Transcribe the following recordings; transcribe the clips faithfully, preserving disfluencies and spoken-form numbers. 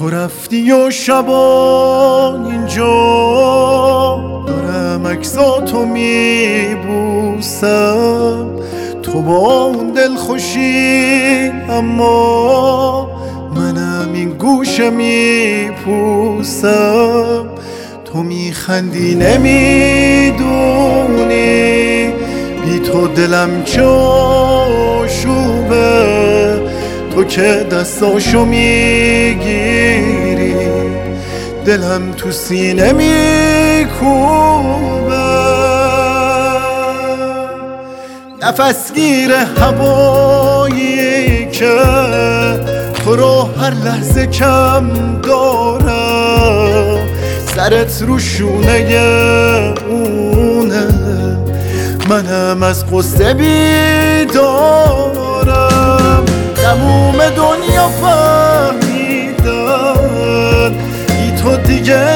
تو رفتی و شبان اینجا دارم عکساتو میبوسم، تو با اون دل خوشی اما منم این گوشه میپوسم. تو میخندی نمیدونی بی تو دلم چه آشوبه، تو که دستاشو میگیری دلم تو سینه میکوبه. نفسگیر هوایی که تو رو هر لحظه کم دارم، سرت رو شونه اونه، منم از قصه بیدارم. تموم دنیا فهمیدن بی تو دیگه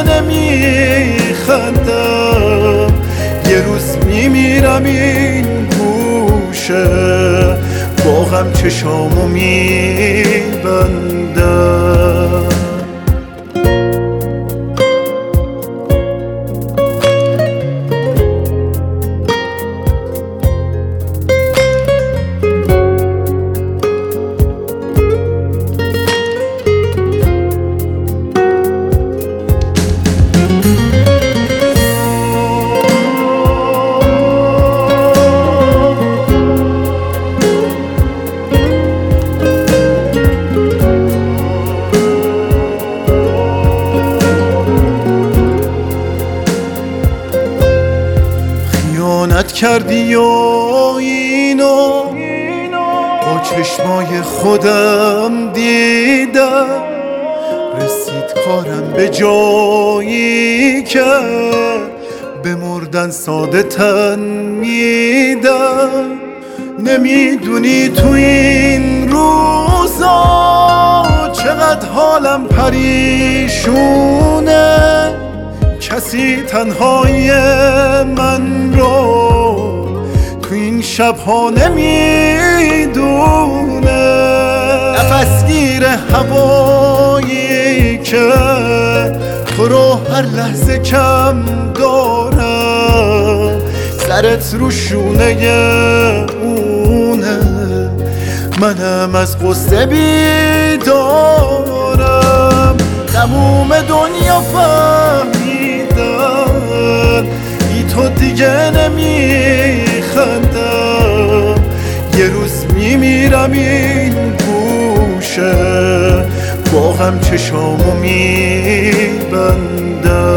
نمیخندم، یه روز میمیرم این گوشه با غم چشامو میبندم. خیانت کردی و اینو با چشمای خودم دیدم، رسید کارم به جایی که به مردن ساده تن میدم. نمیدونی تو این روزا چقدر حالم پریشونه، کسی تنهای من رو تو این شبها نمیدونه. نفسگیر هوایی که تو رو هر لحظه کم دارم، سرت رو شونه اونه، منم از قصه بیدارم. تموم دنیا فهمیدن بی تو دیگه نمیخندم، یه روز میمیرم این گوشه با غم چشامو میبندم.